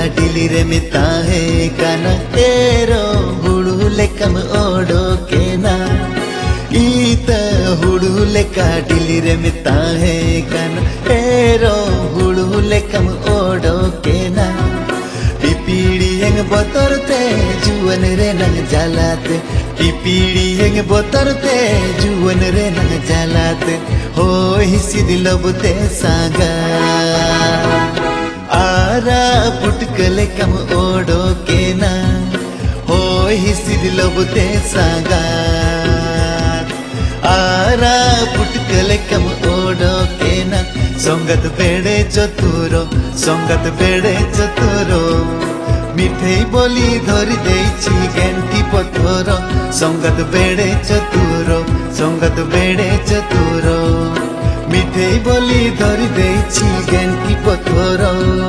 डिली रे मिता है काना एरो हुड़ू लेकम ओडो के ना ईत हुड़ू लेका डिली रे मिता है काना एरो हुड़ू लेकम ओडो के ना पिपीड़ी हेंग बोतर ते जुवन रे नंग जालाते पिपीड़ी हेंग बोतर ते जुवन रे नंग जालाते हो हिसी दिलबते सागा आरा पुटकले कम ओडो के ना हो हिसी दिलबते सागा आरा पुटकले कम ओडो के ना संगत बेड़े चतुरो संगत बेड़े चतुरो मिठे बोली धरी देछि गेंटी पथर संगत बेड़े चतुरो संगत बेड़े चतुरो मिठे बोली धरी देछि गेंटी पथर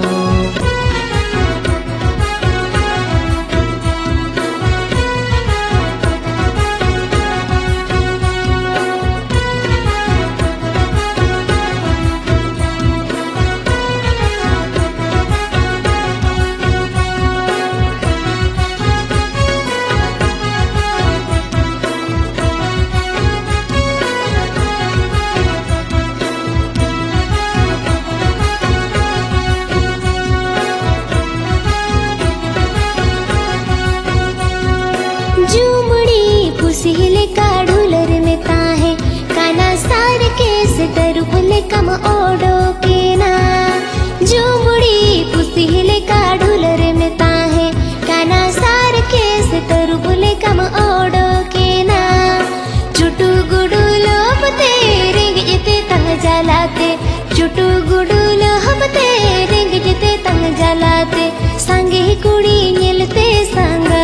कुसिले काडुलर में ताहे काना सार केस तरुपुले कम ओडो के ना जुमुड़ी कुसिले काडुलर में ताहे काना सार केस तरुपुले कम ओडो के ना चुटू गुडू लोब तेरे गिजते तंग जलाते चुटू गुडू लोब तेरे गिजते तंग जलाते संगे कुड़ी मिलते संगा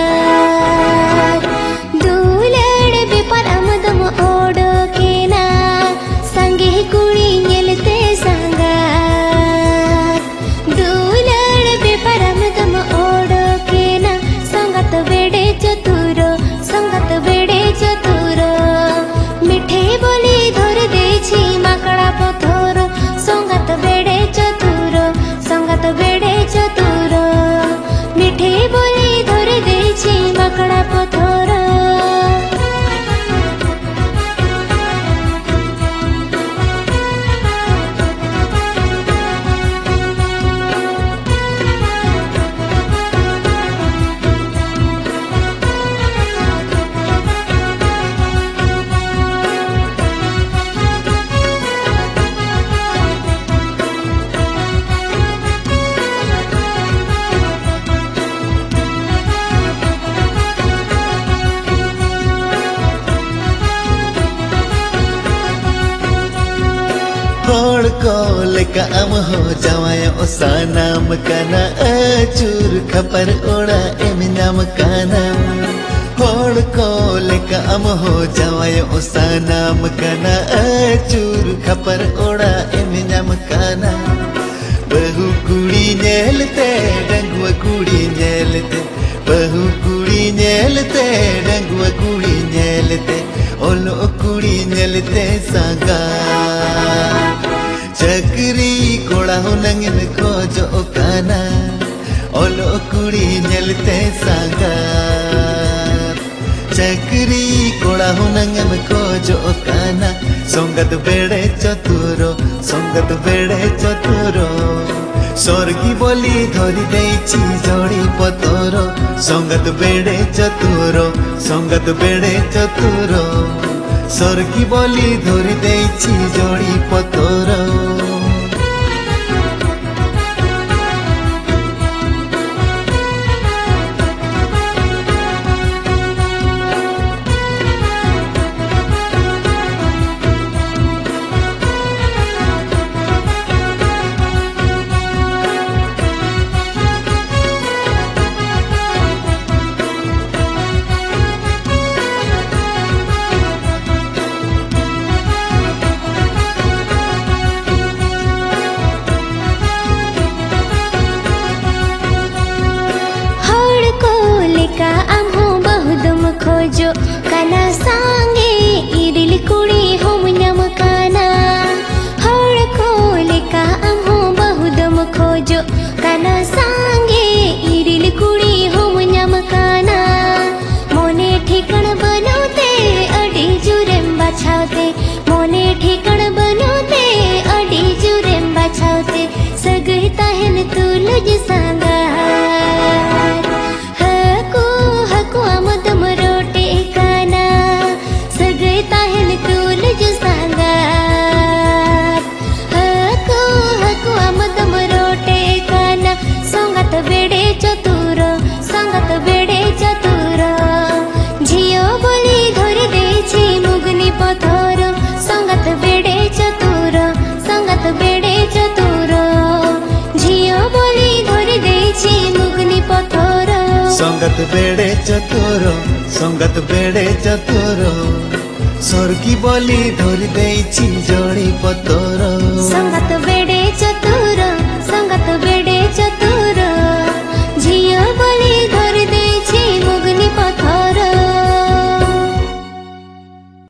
ओडो के ना संगे कुड़ी मिलते संगा दूलड़ बेपरम तुम ओडो के ना संगत बेड़े चतुरो संगत बेड़े चतुरो मिठे बोली धर देछि माकड़ा पथरो संगत बेड़े चतुरो संगत बेड़े चतुरो मिठे बोली धर देछि माकड़ा पथरो को लेका अम हो जावाया ओसा नाम काना अचूर खपर ओड़ा एम नाम काना होड़ को लेका अम हो जावाया ओसा नाम काना अचूर खपर ओड़ा एम नाम काना बहु कुड़ी नेलते डंगुआ कुड़ी नेलते बहु कुड़ी नेलते डंगुआ कुड़ी नेलते ओलो कुड़ी नेलते सागा चक्री कोड़ा हो नंगन खोजो काना ओलो कुड़ी नेलते सागा चक्री कोड़ा हो नंगन खोजो काना संगत बेड़े चतुरो संगत बेड़े चतुरो स्वर्गी बोली धरी देछि जोड़ी पतरो संगत बेड़े चतुरो संगत बेड़े चतुरो स्वर्गी बोली धरी देछि जोड़ी पतरो संगत बेड़े चतुर संगत बेड़े चतुर स्वर्गी बोली धरी देइछि जड़ी पतर संगत